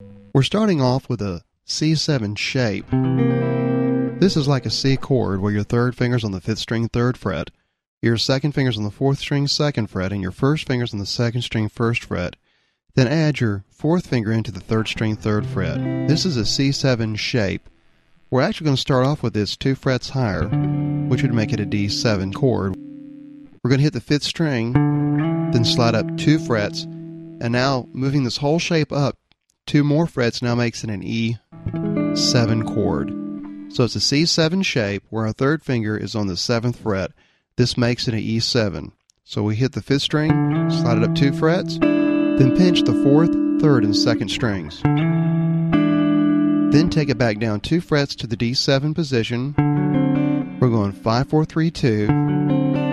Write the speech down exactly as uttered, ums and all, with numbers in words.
We're starting off with a C seven shape. This is like a C chord where your third finger's on the fifth string third fret, your second finger's on the fourth string second fret, and your first finger's on the second string first fret. Then add your fourth finger into the third string third fret. This is a C seven shape. We're actually going to start off with this two frets higher, which would make it a D seven chord. We're going to hit the fifth string, then slide up two frets, and now moving this whole shape up two more frets now makes it an E seven chord. So it's a C seven shape where our third finger is on the seventh fret. This makes it an E seven. So we hit the fifth string, slide it up two frets, then pinch the fourth, third, and second strings. Then take it back down two frets to the D seven position. We're going five, four, three, two.